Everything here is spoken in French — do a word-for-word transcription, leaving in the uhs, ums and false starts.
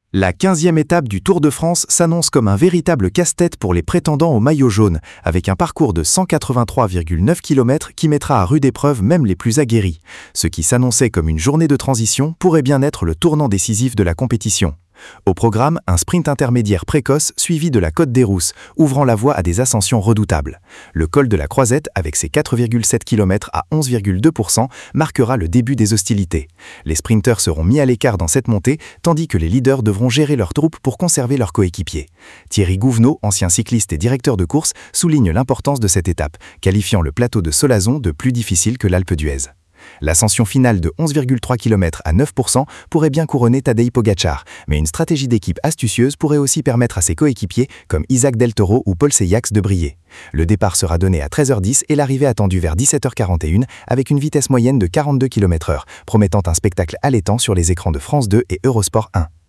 La quinzième étape du Tour de France s'annonce comme un véritable casse-tête pour les prétendants au maillot jaune, avec un parcours de cent quatre-vingt-trois virgule neuf kilomètres qui mettra à rude épreuve même les plus aguerris. Ce qui s'annonçait comme une journée de transition pourrait bien être le tournant décisif de la compétition. Au programme, un sprint intermédiaire précoce suivi de la Côte des Rousses, ouvrant la voie à des ascensions redoutables. Le col de la Croisette, avec ses quatre virgule sept kilomètres à onze virgule deux pour cent, marquera le début des hostilités. Les sprinteurs seront mis à l'écart dans cette montée, tandis que les leaders devront gérer leurs troupes pour conserver leurs coéquipiers. Thierry Gouvenot, ancien cycliste et directeur de course, souligne l'importance de cette étape, qualifiant le plateau de Sollazon de plus difficile que l'Alpe d'Huez. L'ascension finale de onze virgule trois kilomètres à neuf pour cent pourrait bien couronner Tadej Pogačar, mais une stratégie d'équipe astucieuse pourrait aussi permettre à ses coéquipiers, comme Isaac Del Toro ou Paul Seillax, de briller. Le départ sera donné à treize heures dix et l'arrivée attendue vers dix-sept heures quarante et une avec une vitesse moyenne de quarante-deux kilomètres heure, promettant un spectacle allétant sur les écrans de France deux et Eurosport un.